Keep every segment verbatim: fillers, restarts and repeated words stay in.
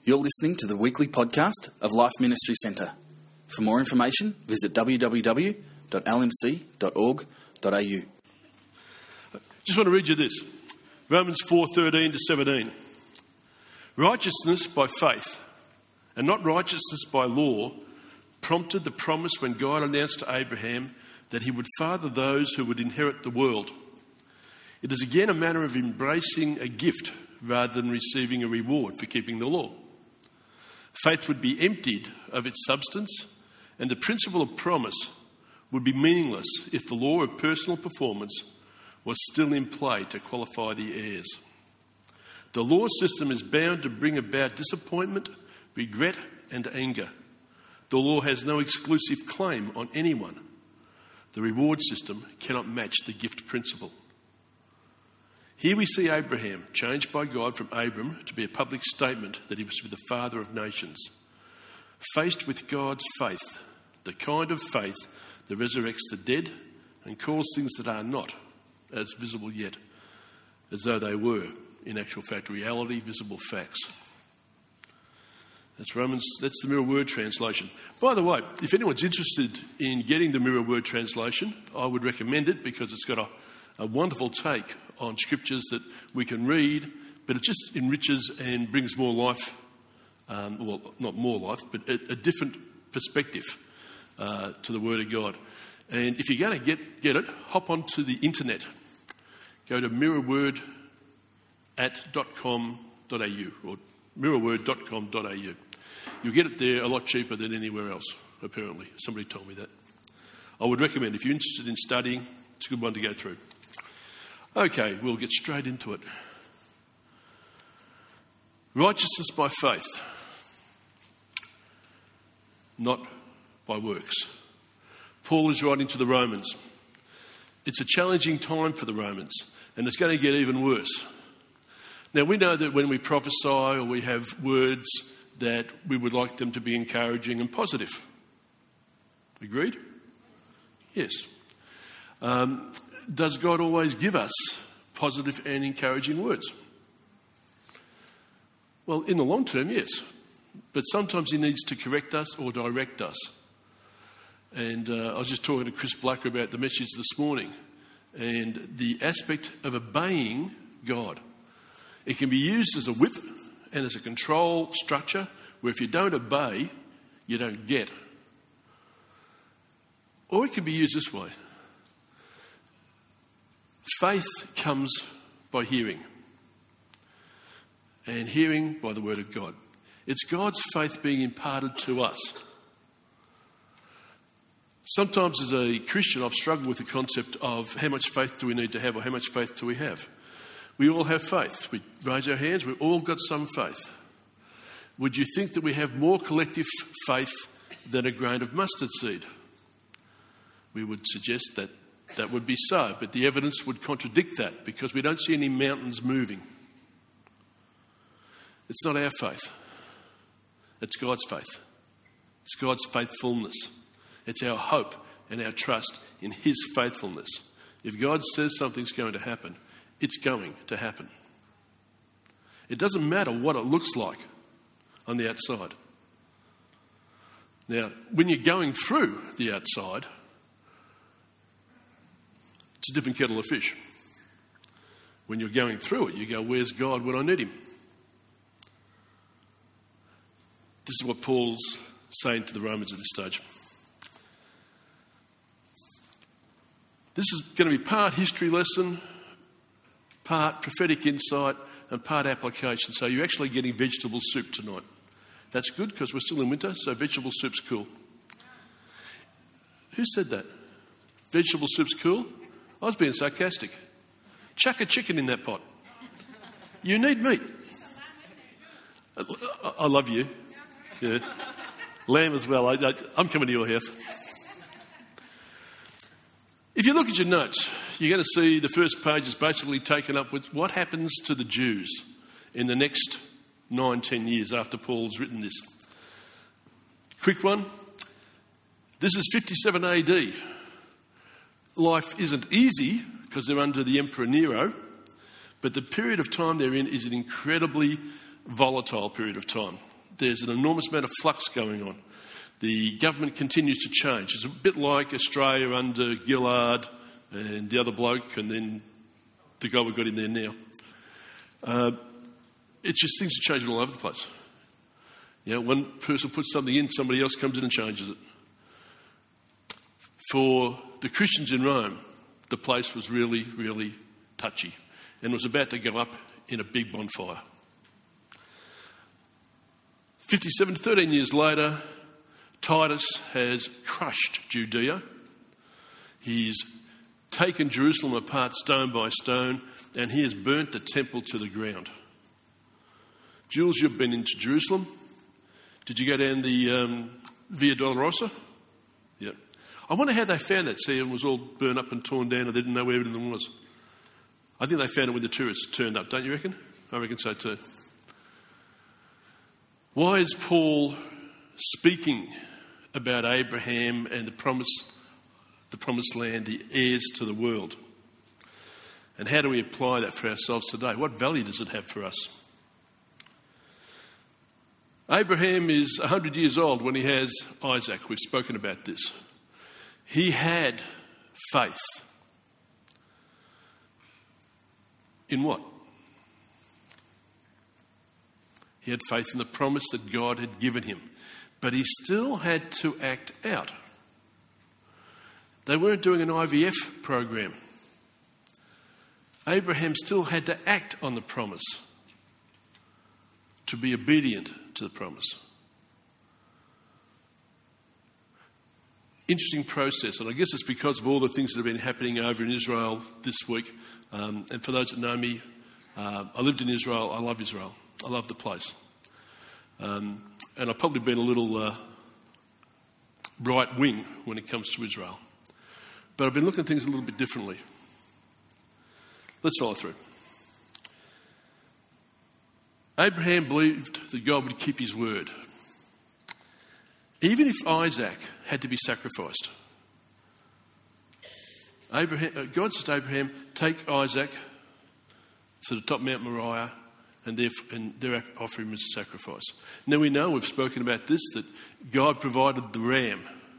You're listening to the weekly podcast of Life Ministry Centre. For more information, visit w w w dot l m c dot org dot a u. Just want to read you this. Romans four thirteen to seventeen. Righteousness by faith, and not righteousness by law, prompted the promise when God announced to Abraham that he would father those who would inherit the world. It is again a matter of embracing a gift rather than receiving a reward for keeping the law. Faith would be emptied of its substance, and the principle of promise would be meaningless if the law of personal performance was still in play to qualify the heirs. The law system is bound to bring about disappointment, regret, and anger. The law has no exclusive claim on anyone. The reward system cannot match the gift principle. Here we see Abraham changed by God from Abram to be a public statement that he was to be the father of nations. Faced with God's faith, the kind of faith that resurrects the dead and calls things that are not as visible yet, as though they were, in actual fact, reality, visible facts. That's Romans, that's the Mirror Word translation. By the way, if anyone's interested in getting the Mirror Word translation, I would recommend it because it's got a, a wonderful take on scriptures that we can read, but it just enriches and brings more life, um, well, not more life, but a, a different perspective uh, to the Word of God. And if you're going to get, get it, hop onto the internet. Go to mirrorword at .com dot a u or mirrorword dot com dot a u. You'll get it there a lot cheaper than anywhere else, apparently. Somebody told me that. I would recommend, if you're interested in studying, it's a good one to go through. Okay, we'll get straight into it. Righteousness by faith, not by works. Paul is writing to the Romans. It's a challenging time for the Romans, and it's going to get even worse. Now, we know that when we prophesy or we have words that we would like them to be encouraging and positive. Agreed? Yes. Um, does God always give us positive and encouraging words? Well, in the long term, yes. But sometimes he needs to correct us or direct us. And uh, I was just talking to Chris Blacker about the message this morning and the aspect of obeying God. It can be used as a whip and as a control structure where if you don't obey, you don't get. Or it can be used this way. Faith comes by hearing, and hearing by the Word of God. It's God's faith being imparted to us. Sometimes as a Christian, I've struggled with the concept of how much faith do we need to have or how much faith do we have. We all have faith. We raise our hands, we've all got some faith. Would you think that we have more collective faith than a grain of mustard seed? We would suggest that that would be so, but the evidence would contradict that because we don't see any mountains moving. It's not our faith. It's God's faith. It's God's faithfulness. It's our hope and our trust in His faithfulness. If God says something's going to happen, it's going to happen. It doesn't matter what it looks like on the outside. Now, when you're going through the outside, it's a different kettle of fish. When you're going through it, you go, where's God when I need Him? This is what Paul's saying to the Romans at this stage. This is going to be part history lesson, part prophetic insight, and part application. So you're actually getting vegetable soup tonight. That's good because we're still in winter, so vegetable soup's cool. Who said that? Vegetable soup's cool? I was being sarcastic. Chuck a chicken in that pot. You need meat. I love you. Yeah. Lamb as well. I, I, I'm coming to your house. If you look at your notes, you're going to see the first page is basically taken up with what happens to the Jews in the next nine, ten years after Paul's written this. Quick one. This is fifty-seven A D. Life isn't easy because they're under the Emperor Nero, but the period of time they're in is an incredibly volatile period of time. there's an enormous amount of flux going on. The government continues to change. It's a bit like Australia under Gillard and the other bloke and then the guy we've got in there now. Uh, it's just things are changing all over the place. You know, one person puts something in, somebody else comes in and changes it. For the Christians in Rome, the place was really, really touchy and was about to go up in a big bonfire. fifty-seven, thirteen years later, Titus has crushed Judea. He's taken Jerusalem apart stone by stone, and he has burnt the temple to the ground. Jules, you've been into Jerusalem. Did you go down the um, Via Dolorosa? Yeah. I wonder how they found that. See, it was all burnt up and torn down and they didn't know where everything was. I think they found it when the tourists turned up, don't you reckon? I reckon so too. Why is Paul speaking about Abraham and the promise, the promised land, the heirs to the world? And how do we apply that for ourselves today? What value does it have for us? Abraham is one hundred years old when he has Isaac. We've spoken about this. He had faith. In what? He had faith in the promise that God had given him. But he still had to act out. They weren't doing an I V F program. Abraham still had to act on the promise, to be obedient to the promise. Interesting process, and I guess it's because of all the things that have been happening over in Israel this week. Um, and for those that know me, uh, I lived in Israel. I love Israel. I love the place. Um, and I've probably been a little uh, right wing when it comes to Israel. But I've been looking at things a little bit differently. Let's follow through. Abraham believed that God would keep his word. Even if Isaac had to be sacrificed. Abraham, God said to Abraham, take Isaac to the top Mount Moriah and there, and there offer him as a sacrifice. Now we know, we've spoken about this, that God provided the ram.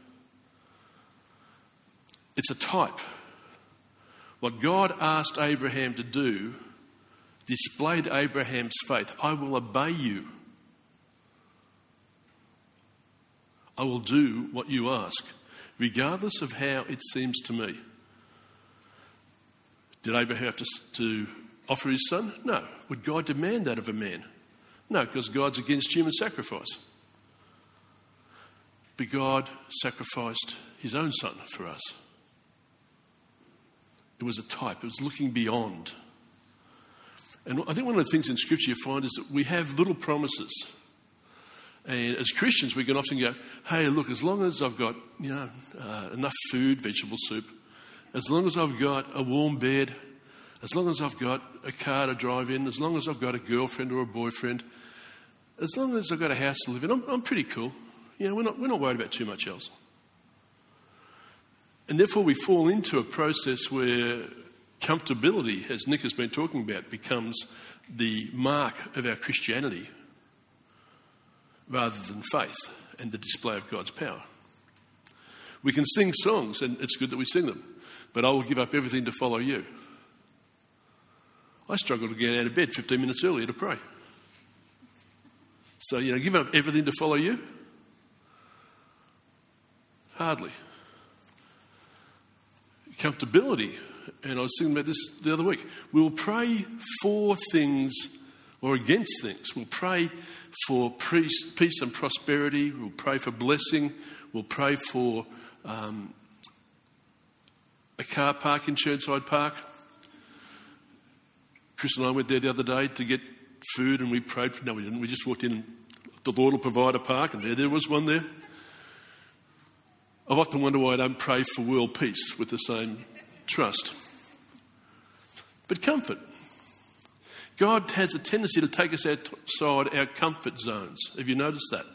It's a type. What God asked Abraham to do displayed Abraham's faith. I will obey you. I will do what you ask, regardless of how it seems to me. Did Abraham have to, to offer his son? No. Would God demand that of a man? No, because God's against human sacrifice. But God sacrificed his own son for us. It was a type. It was looking beyond. And I think one of the things in Scripture you find is that we have little promises. And as Christians, we can often go, hey, look, as long as I've got, you know, uh, enough food, vegetable soup, as long as I've got a warm bed, as long as I've got a car to drive in, as long as I've got a girlfriend or a boyfriend, as long as I've got a house to live in, I'm, I'm pretty cool. You know, we're not, we're not worried about too much else. And therefore we fall into a process where comfortability, as Nick has been talking about, becomes the mark of our Christianity rather than faith and the display of God's power. We can sing songs, and it's good that we sing them, but I will give up everything to follow you. I struggle to get out of bed fifteen minutes earlier to pray. So, you know, give up everything to follow you? Hardly. Comfortability, and I was thinking about this the other week. We'll pray for things or against things. We'll pray for peace, peace and prosperity. We'll pray for blessing. We'll pray for um, a car park in Churnside Park. Chris and I went there the other day to get food, and we prayed. For, no, we didn't. We just walked in, and the Lord will provide a park, and there, there was one there. I've often wondered why I don't pray for world peace with the same trust. But comfort. God has a tendency to take us outside our comfort zones. Have you noticed that?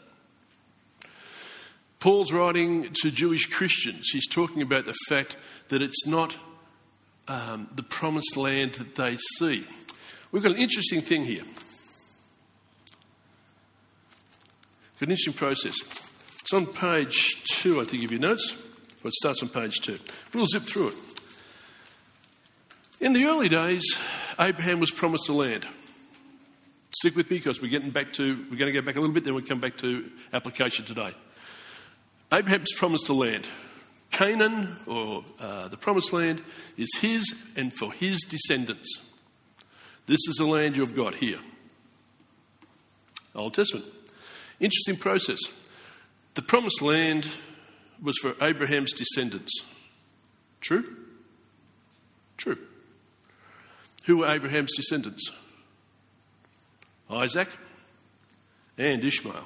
Paul's writing to Jewish Christians. He's talking about the fact that it's not um, the promised land that they see. We've got an interesting thing here. Got an interesting process. It's on page two, I think, of your notes. Well, it starts on page two. We'll zip through it. In the early days, Abraham was promised a land. Stick with me because we're getting back to, we're going to go back a little bit, then we'll come back to application today. Abraham's promised a land. Canaan, or uh, the promised land, is his and for his descendants. This is the land you've got here. Old Testament. Interesting process. The promised land was for Abraham's descendants. True? True. Who were Abraham's descendants? Isaac and Ishmael.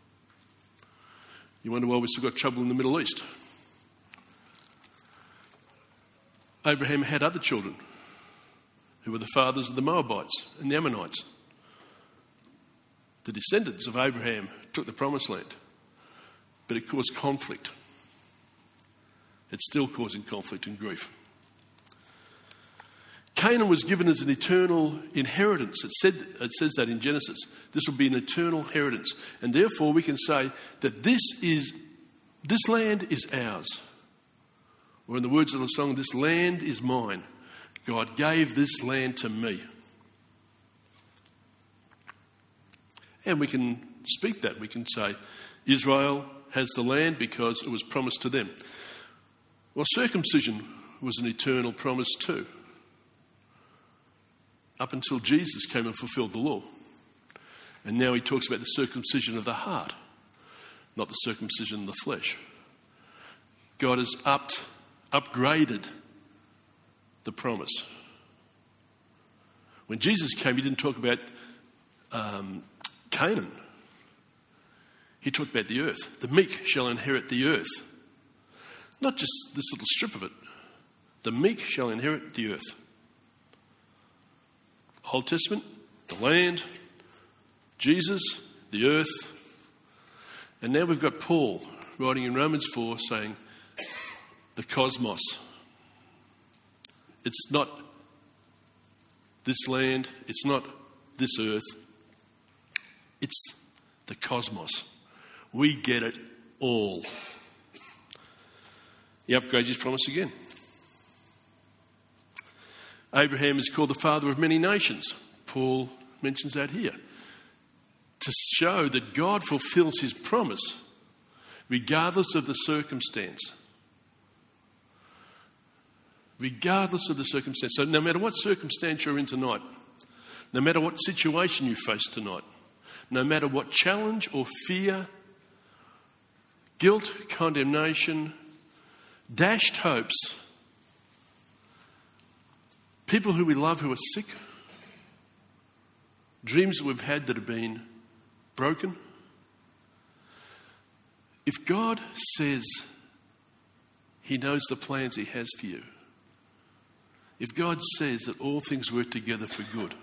You wonder why we've still got trouble in the Middle East. Abraham had other children who were the fathers of the Moabites and the Ammonites. The descendants of Abraham took the promised land, but it caused conflict. It's still causing conflict and grief. Canaan was given as an eternal inheritance. It said, it says that in Genesis. This will be an eternal inheritance. And therefore we can say that this is, this land is ours. Or in the words of the song, this land is mine. God gave this land to me. And we can speak that. We can say Israel has the land because it was promised to them. Well, circumcision was an eternal promise too. Up until Jesus came and fulfilled the law. And now he talks about the circumcision of the heart, not the circumcision of the flesh. God has upped, upgraded the promise. When Jesus came, he didn't talk about um, Canaan. He talked about the earth. The meek shall inherit the earth. Not just this little strip of it. The meek shall inherit the earth. Old Testament, the land, Jesus, the earth. And now we've got Paul writing in Romans four saying the cosmos. It's not this land, it's not this earth, it's the cosmos. We get it all. He upgrades his promise again. Abraham is called the father of many nations. Paul mentions that here. To show that God fulfills his promise regardless of the circumstance. Regardless of the circumstance. So no matter what circumstance you're in tonight, no matter what situation you face tonight, no matter what challenge or fear, guilt, condemnation, dashed hopes, people who we love who are sick, dreams that we've had that have been broken. If God says he knows the plans he has for you, if God says that all things work together for good,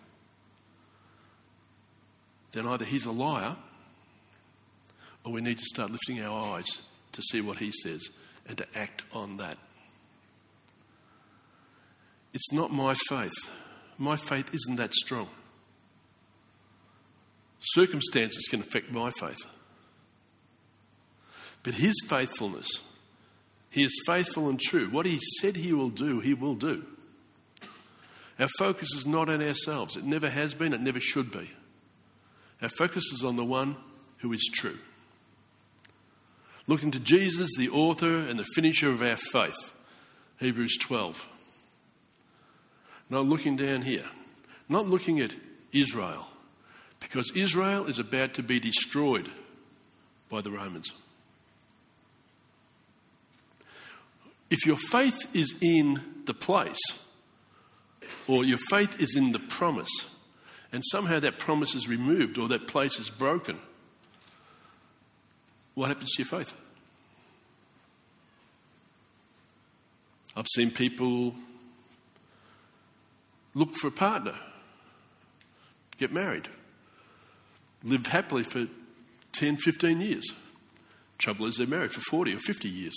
then either he's a liar or we need to start lifting our eyes to see what he says and to act on that. It's not my faith. My faith isn't that strong. Circumstances can affect my faith. But his faithfulness, he is faithful and true. What he said he will do, he will do. Our focus is not on ourselves. It never has been, it never should be. Our focus is on the one who is true. Looking to Jesus, the author and the finisher of our faith. Hebrews twelve. Not looking down here. Not looking at Israel. Because Israel is about to be destroyed by the Romans. If your faith is in the place, or your faith is in the promise, and somehow that promise is removed or that place is broken, what happens to your faith? I've seen people look for a partner, get married, live happily for ten, fifteen years. Trouble is they're married for forty or fifty years.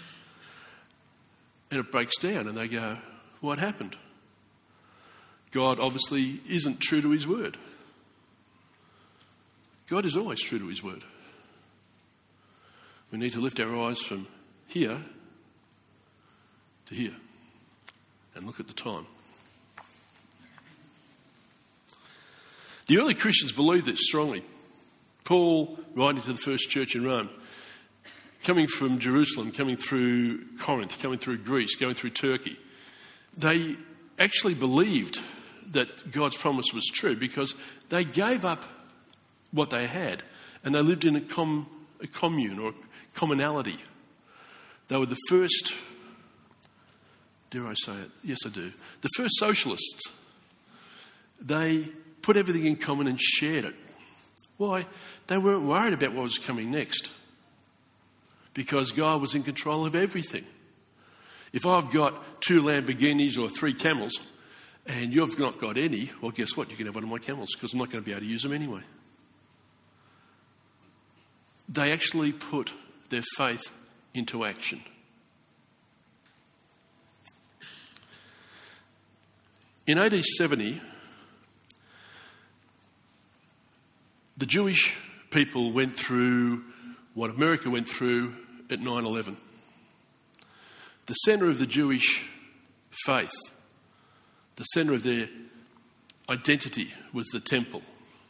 And it breaks down and they go, what happened? God obviously isn't true to his word. God is always true to his word. We need to lift our eyes from here to here and look at the time. The early Christians believed this strongly. Paul, writing to the first church in Rome, coming from Jerusalem, coming through Corinth, coming through Greece, going through Turkey, they actually believed that God's promise was true because they gave up what they had and they lived in a, com- a commune or commonality. They were the first, dare I say it? Yes, I do. The first socialists. They put everything in common and shared it. Why? They weren't worried about what was coming next because God was in control of everything. If I've got two Lamborghinis or three camels and you've not got any, well, guess what? You can have one of my camels because I'm not going to be able to use them anyway. They actually put their faith into action. In A D seventy, the Jewish people went through what America went through at nine eleven. The centre of the Jewish faith, the centre of their identity was the temple.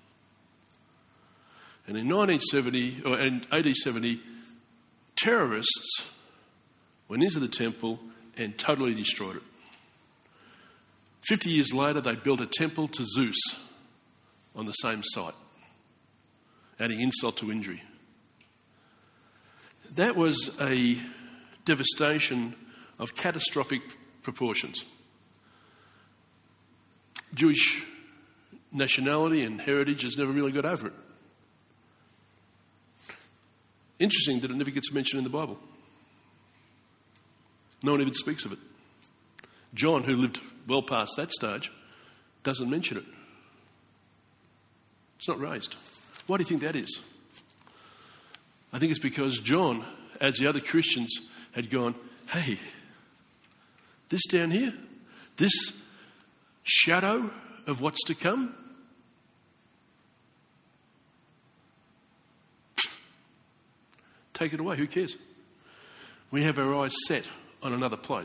And in nineteen seventy, or in A D seventy, terrorists went into the temple and totally destroyed it. Fifty years later, they built a temple to Zeus on the same site, adding insult to injury. That was a devastation of catastrophic proportions. Jewish nationality and heritage has never really got over it. Interesting that it never gets mentioned in the Bible. No one even speaks of it. John, who lived well past that stage, doesn't mention it. It's not raised. Why do you think that is? I think it's because John, as the other Christians, had gone, hey, this down here, this shadow of what's to come, take it away, who cares? We have our eyes set on another place.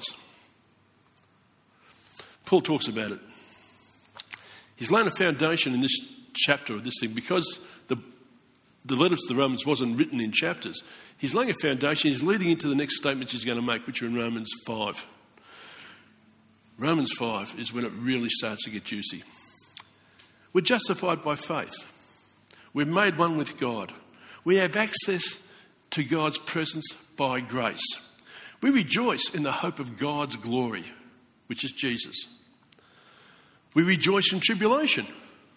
Paul talks about it. He's laying a foundation in this chapter of this thing because the, the letter to the Romans wasn't written in chapters. He's laying a foundation. He's leading into the next statements he's going to make, which are in Romans five. Romans five is when it really starts to get juicy. We're justified by faith. We're made one with God. We have access to God's presence by grace. We rejoice in the hope of God's glory, which is Jesus. We rejoice in tribulation.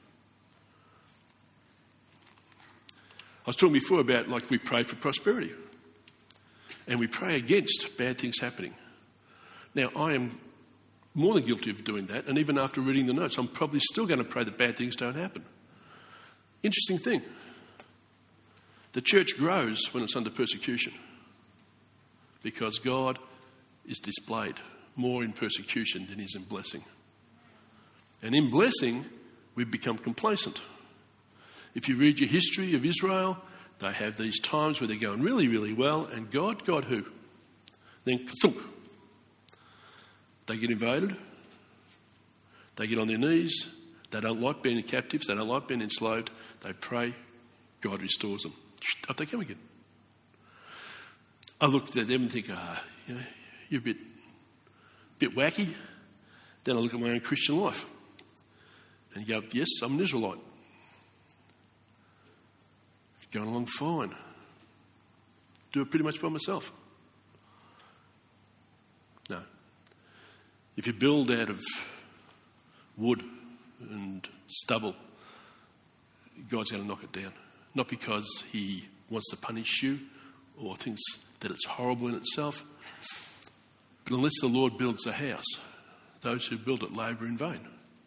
I was talking before about like we pray for prosperity and we pray against bad things happening. Now, I am more than guilty of doing that, and even after reading the notes, I'm probably still going to pray that bad things don't happen. Interesting thing. The church grows when it's under persecution because God is displayed more in persecution than is in blessing. And in blessing, we've become complacent. If you read your history of Israel, they have these times where they're going really, really well, and God, God who? Then kathunk. They get invaded. They get on their knees. They don't like being captives. They don't like being enslaved. They pray. God restores them. Up they come again. I looked at them and think, ah, you know, you're a bit, bit wacky. Then I look at my own Christian life. And you go, yes, I'm an Israelite. Going along fine. Do it pretty much by myself. No. If you build out of wood and stubble, God's going to knock it down. Not because he wants to punish you or thinks that it's horrible in itself, but unless the Lord builds a house, those who build it labour in vain.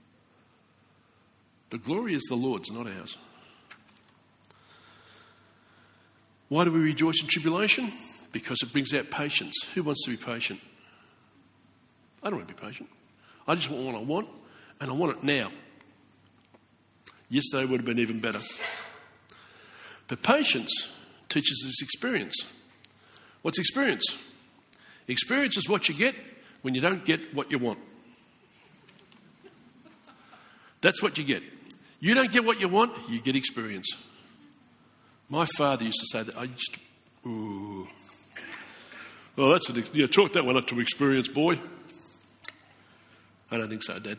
The glory is the Lord's, not ours. Why do we rejoice in tribulation? Because it brings out patience. Who wants to be patient? I don't want to be patient. I just want what I want, and I want it now. Yesterday would have been even better. But patience teaches us experience. What's experience? Experience is what you get when you don't get what you want. That's what you get. You don't get what you want, you get experience. My father used to say that. I used to, ooh. Well, that's an, yeah, chalk that one up to experience, boy. I don't think so, Dad.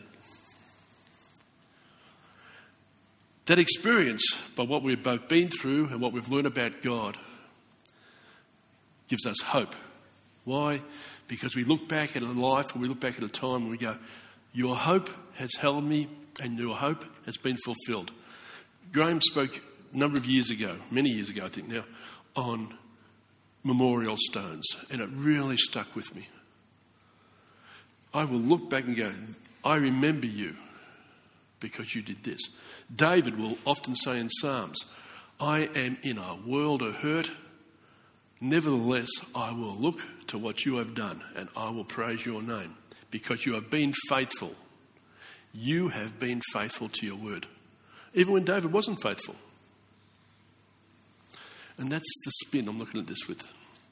That experience, by what we've both been through and what we've learned about God, gives us hope. Why? Because we look back at a life, or we look back at a time and we go, your hope has held me and your hope has been fulfilled. Graham spoke a number of years ago, many years ago I think now, on memorial stones, and it really stuck with me. I will look back and go, I remember you because you did this. David will often say in Psalms, I am in a world of hurt. Nevertheless, I will look to what you have done and I will praise your name because you have been faithful. You have been faithful to your word. Even when David wasn't faithful. And that's the spin I'm looking at this with.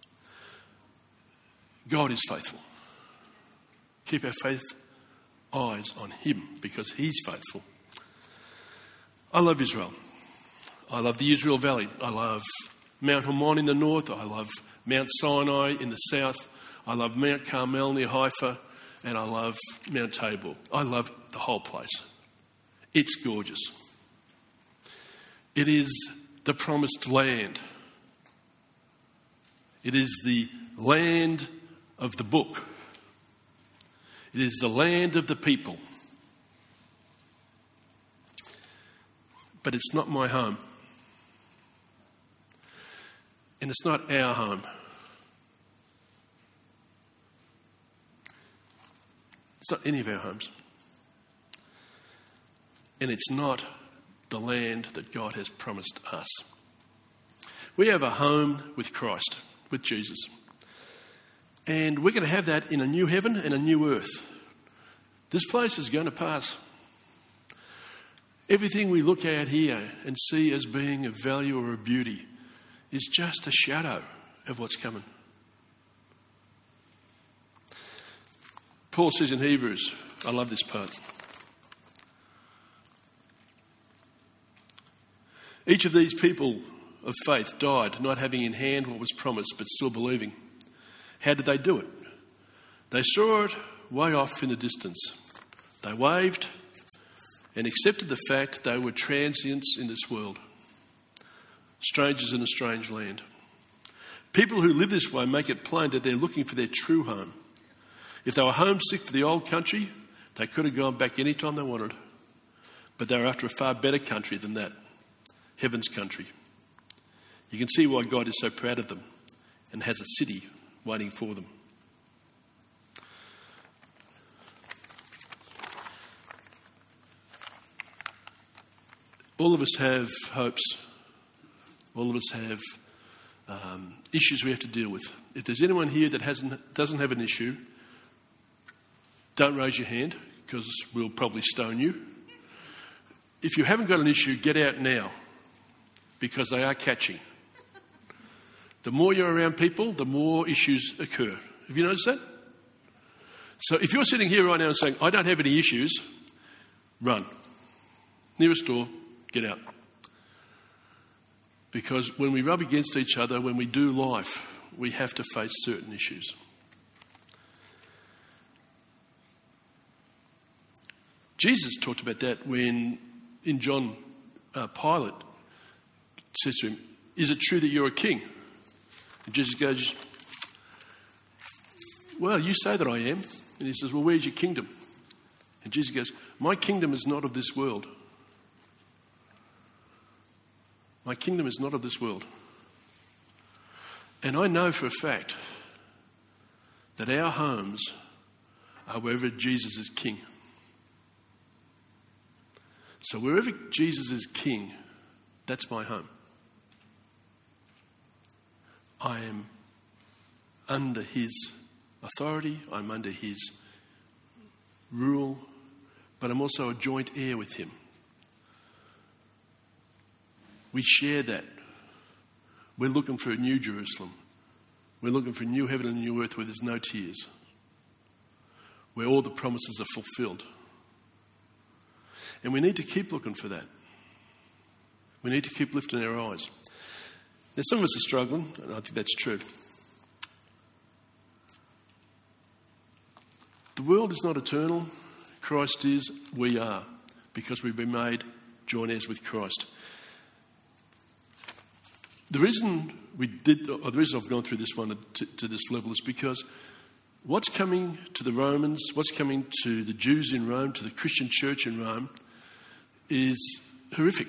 God is faithful. Keep our faith eyes on him because he's faithful. I love Israel. I love the Israel Valley. I love Mount Hermon in the north. I love Mount Sinai in the south. I love Mount Carmel near Haifa. And I love Mount Tabor. I love the whole place. It's gorgeous. It is the promised land. It is the land of the book. It is the land of the people. But it's not my home. And it's not our home. It's not any of our homes. And it's not the land that God has promised us. We have a home with Christ, with Jesus. And we're going to have that in a new heaven and a new earth. This place is going to pass. Everything we look at here and see as being of value or of beauty is just a shadow of what's coming. Paul says in Hebrews, I love this part. Each of these people of faith died, not having in hand what was promised, but still believing. How did they do it? They saw it way off in the distance. They waved and accepted the fact they were transients in this world, strangers in a strange land. People who live this way make it plain that they're looking for their true home. If they were homesick for the old country, they could have gone back any time they wanted. But they were after a far better country than that, heaven's country. You can see why God is so proud of them and has a city waiting for them. All of us have hopes. All of us have um, issues we have to deal with. If there's anyone here that hasn't doesn't have an issue, don't raise your hand because we'll probably stone you. If you haven't got an issue, get out now because they are catching. The more you're around people, the more issues occur. Have you noticed that? So if you're sitting here right now and saying, I don't have any issues, run. Nearest door, get out. Because when we rub against each other, when we do life, we have to face certain issues. Jesus talked about that when, in John, uh, Pilate says to him, is it true that you're a king? And Jesus goes, well, you say that I am. And he says, well, where's your kingdom? And Jesus goes, my kingdom is not of this world. My kingdom is not of this world. And I know for a fact that our homes are wherever Jesus is king. So wherever Jesus is king, that's my home. I am under his authority, I'm under his rule, but I'm also a joint heir with him. We share that We're looking for a new Jerusalem. We're looking for a new heaven and a new earth where there's no tears, where all the promises are fulfilled. And we need to keep looking for that. We need to keep lifting our eyes. Now, some of us are struggling, and I think that's true. The world is not eternal. Christ is. We are, because we've been made joint heirs with Christ. The reason we did, or the reason I've gone through this one to, to this level is because what's coming to the Romans, what's coming to the Jews in Rome, to the Christian church in Rome, is horrific.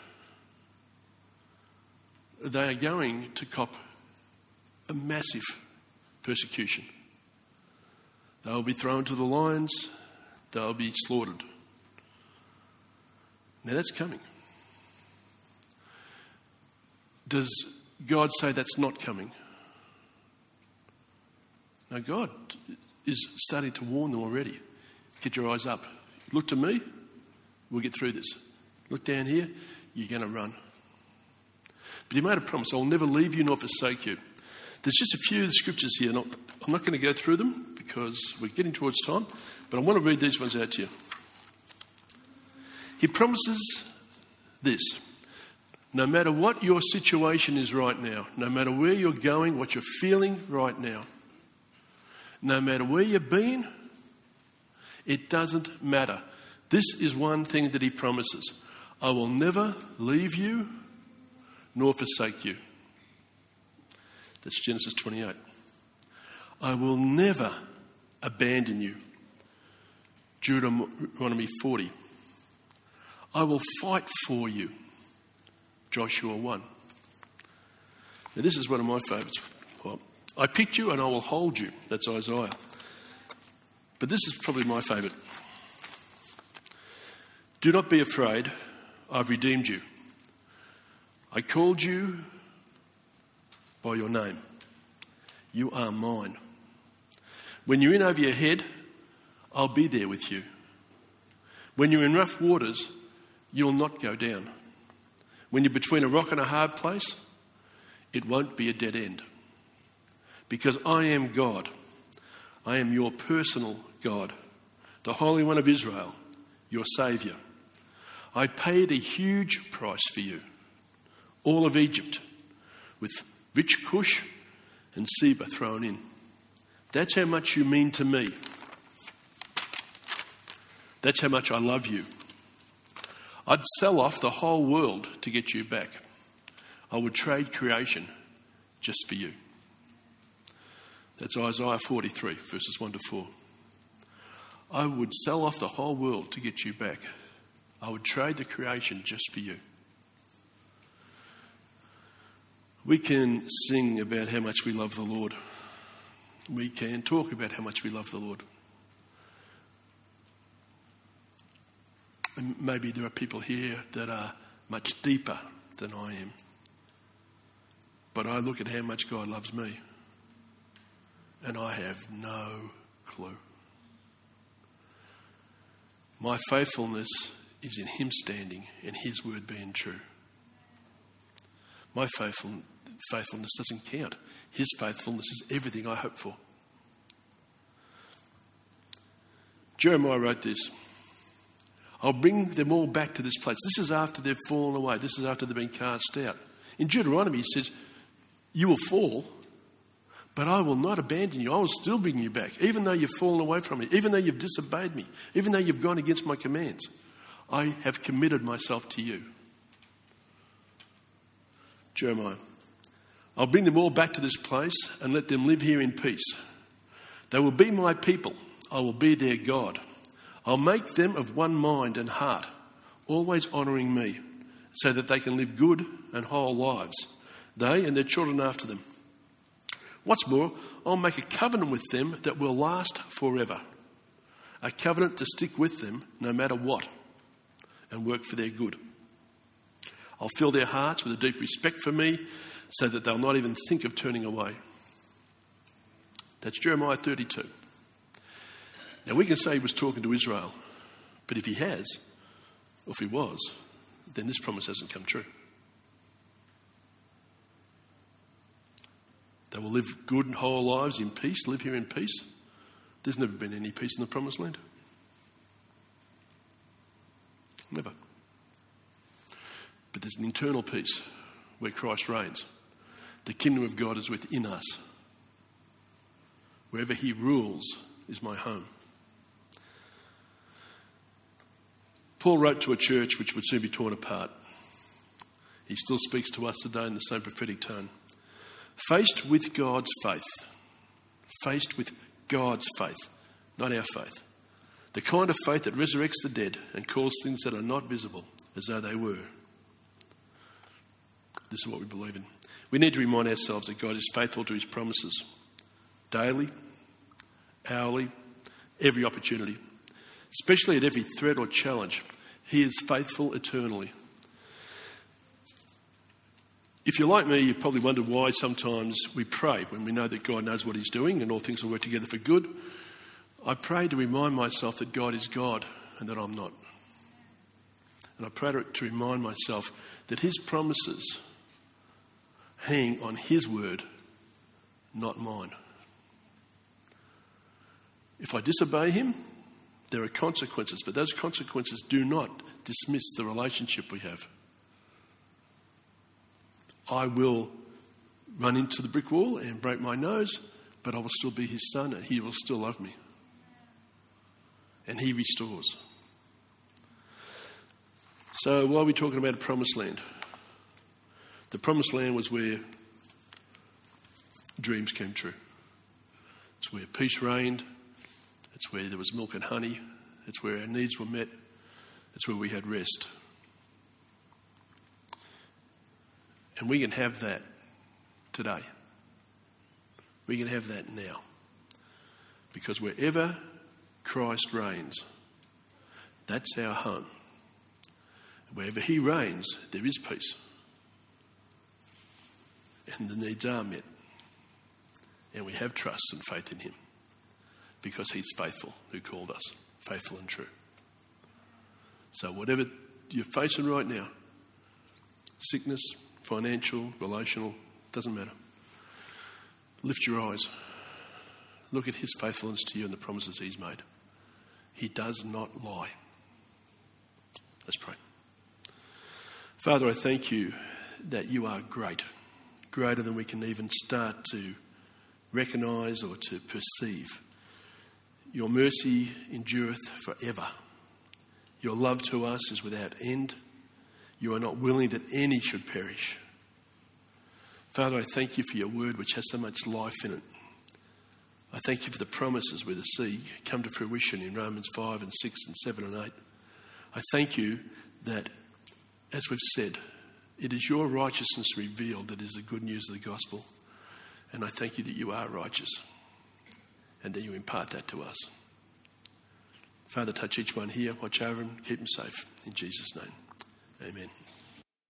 They are going to cop a massive persecution. They'll be thrown to the lions. They'll be slaughtered. Now that's coming. Does God say that's not coming? No, God is starting to warn them already. Get your eyes up. Look to me, we'll get through this. Look down here, you're going to run. But he made a promise, I'll never leave you nor forsake you. There's just a few scriptures here. Not, I'm not going to go through them because we're getting towards time, but I want to read these ones out to you. He promises this. No matter what your situation is right now, no matter where you're going, what you're feeling right now, no matter where you've been, it doesn't matter. This is one thing that he promises. I will never leave you nor forsake you. That's Genesis twenty-eight. I will never abandon you. Deuteronomy forty. I will fight for you. Joshua one. Now this is one of my favourites. Well, I picked you and I will hold you. That's Isaiah. But this is probably my favourite. Do not be afraid. I've redeemed you. I called you by your name. You are mine. When you're in over your head, I'll be there with you. When you're in rough waters, you'll not go down. When you're between a rock and a hard place, it won't be a dead end. Because I am God. I am your personal God, the Holy One of Israel, your Saviour. I paid a huge price for you, all of Egypt, with rich Cush and Seba thrown in. That's how much you mean to me. That's how much I love you. I'd sell off the whole world to get you back. I would trade creation just for you. That's Isaiah forty-three, verses one to four. I would sell off the whole world to get you back. I would trade the creation just for you. We can sing about how much we love the Lord. We can talk about how much we love the Lord. And maybe there are people here that are much deeper than I am. But I look at how much God loves me, and I have no clue. My faithfulness is in him standing and his word being true. My faithful, faithfulness doesn't count. His faithfulness is everything I hope for. Jeremiah wrote this. I'll bring them all back to this place. This is after they've fallen away. This is after they've been cast out. In Deuteronomy, he says, you will fall, but I will not abandon you. I will still bring you back, even though you've fallen away from me, even though you've disobeyed me, even though you've gone against my commands. I have committed myself to you. Jeremiah, I'll bring them all back to this place and let them live here in peace. They will be my people. I will be their God. I'll make them of one mind and heart, always honouring me, so that they can live good and whole lives, they and their children after them. What's more, I'll make a covenant with them that will last forever, a covenant to stick with them no matter what, and work for their good. I'll fill their hearts with a deep respect for me, so that they'll not even think of turning away. That's Jeremiah thirty-two. Now, we can say he was talking to Israel, but if he has, or if he was, then this promise hasn't come true. They will live good and whole lives in peace, live here in peace. There's never been any peace in the promised land. Never. But there's an internal peace where Christ reigns. The kingdom of God is within us. Wherever he rules is my home. Paul wrote to a church which would soon be torn apart. He still speaks to us today in the same prophetic tone. Faced with God's faith. Faced with God's faith, not our faith. The kind of faith that resurrects the dead and calls things that are not visible as though they were. This is what we believe in. We need to remind ourselves that God is faithful to his promises. Daily, hourly, every opportunity. Especially at every threat or challenge. He is faithful eternally. If you're like me, you probably wonder why sometimes we pray when we know that God knows what he's doing and all things will work together for good. I pray to remind myself that God is God and that I'm not. And I pray to, to remind myself that his promises hang on his word, not mine. If I disobey him, there are consequences, but those consequences do not dismiss the relationship we have. I will run into the brick wall and break my nose, but I will still be his son and he will still love me. And he restores. So why are we talking about a promised land? The promised land was where dreams came true. It's where peace reigned. It's where there was milk and honey. It's where our needs were met. It's where we had rest. And we can have that today. We can have that now. Because wherever Christ reigns, that's our home. Wherever he reigns, there is peace. And the needs are met. And we have trust and faith in him. Because he's faithful, who called us. Faithful and true. So whatever you're facing right now, sickness, financial, relational, doesn't matter. Lift your eyes. Look at his faithfulness to you and the promises he's made. He does not lie. Let's pray. Father, I thank you that you are great. Greater than we can even start to recognise or to perceive. Your mercy endureth forever. Your love to us is without end. You are not willing that any should perish. Father, I thank you for your word which has so much life in it. I thank you for the promises we see come to fruition in Romans five and six and seven and eight. I thank you that, as we've said, it is your righteousness revealed that is the good news of the gospel. And I thank you that you are righteous and that you impart that to us. Father, touch each one here, watch over them, keep them safe. In Jesus' name, amen.